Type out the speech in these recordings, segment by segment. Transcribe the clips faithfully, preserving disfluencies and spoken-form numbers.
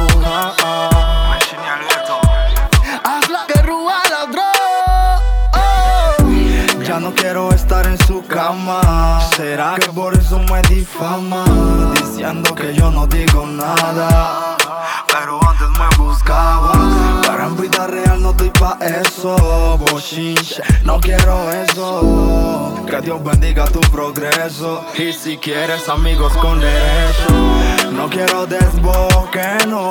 bruja. Haz la que ruba ladrón. Ya no quiero estar en su cama. ¿Será que por eso me difama? Diciendo que yo no digo nada, pero antes me buscabas. Pero en vida real no estoy pa' eso. Bochinche, no quiero eso. Que Dios bendiga tu progreso. Y si quieres amigos con derecho, no quiero desboque, no.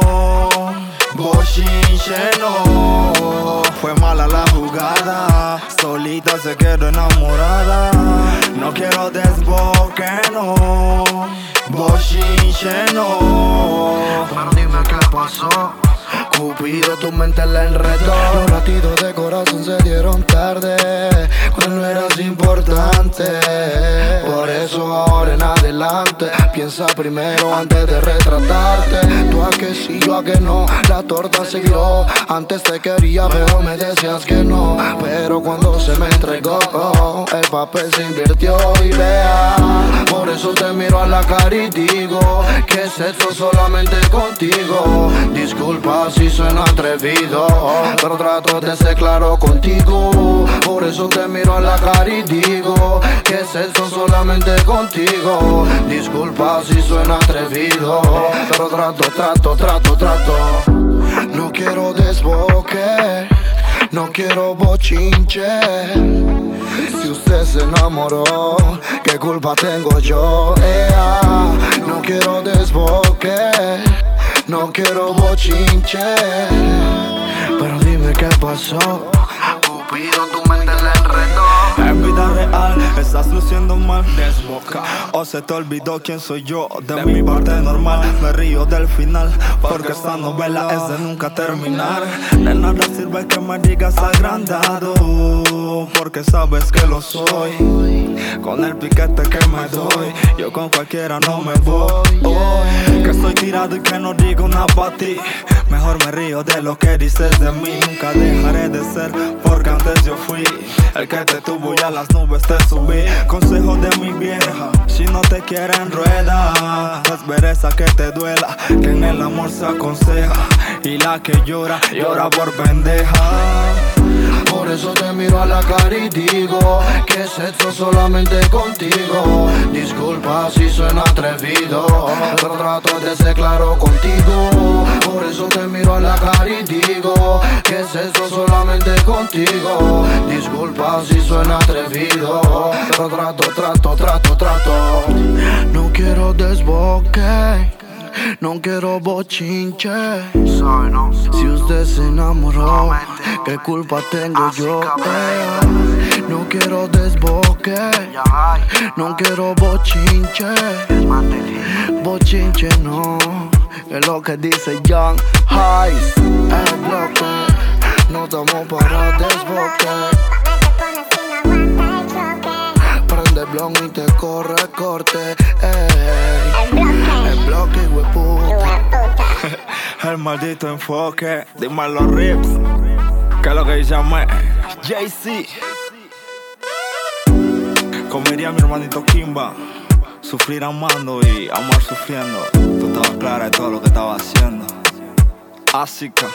Bochinche, no. Fue mala la jugada, solita se quedó enamorada. No quiero desboque, no. Bochinche, no. Pero dime qué pasó. Cupido, tu mente la enredó. Los latidos de corazón se dieron tarde cuando no eras importante. Por eso ahora en adelante piensa primero antes de retratarte. Tú a que sí, yo a que no. La torta se giró. Antes te quería pero me decías que no. Pero cuando se me entregó el papel se invirtió y vea. Por eso te miro a la cara y digo que es esto solamente contigo. Disculpa si suena atrevido, pero trato de ser claro contigo. Por eso te miro a la cara y digo que es esto solamente contigo. Disculpa si suena atrevido, pero trato, trato, trato, trato. No quiero desboque, no quiero bochinche. Si usted se enamoró, ¿qué culpa tengo yo? Ea, no quiero desboque, no quiero bochinche. Pero dime qué pasó. Cupido, tu mente la enredó. En vida real estás luciendo mal. Desboca, o se te olvidó quién soy yo. De mi parte normal, me río del final, porque esta novela es de nunca terminar. De nada sirve que me digas agrandado, porque sabes que lo soy. Con el piquete que me doy, yo con cualquiera no me voy. Que estoy tirado y que no digo nada pa' ti. Mejor me río de lo que dices de mí. Nunca dejaré de ser, porque antes yo fui el que te tuvo y a las nubes te subí. Consejo de mi vieja: si no te quieren rueda, es vereza que te duela, que en el amor se aconseja. Y la que llora, llora por pendeja. Por eso te miro a la cara y digo que es esto solamente contigo. Disculpa si suena atrevido, pero trato de ser claro contigo. Por eso te miro a la cara y digo que es esto solamente contigo. Disculpa si suena atrevido, pero trato, trato, trato, trato. No quiero desboque, no quiero bochinche. Si usted se enamoró, ¿qué culpa tengo yo? Eh, no quiero desboque, no quiero bochinche. Bochinche no, es lo que dice Young Heist. El bloque, no estamos para desboque. Prende el blog y te corre corte. Ey. El bloque, hueputa. El maldito enfoque, dime los rips, que es lo que llamé Jay-Z. Comería mi hermanito Kimba, sufrir amando y amar sufriendo. Tú estabas clara de todo lo que estaba haciendo. Ásica.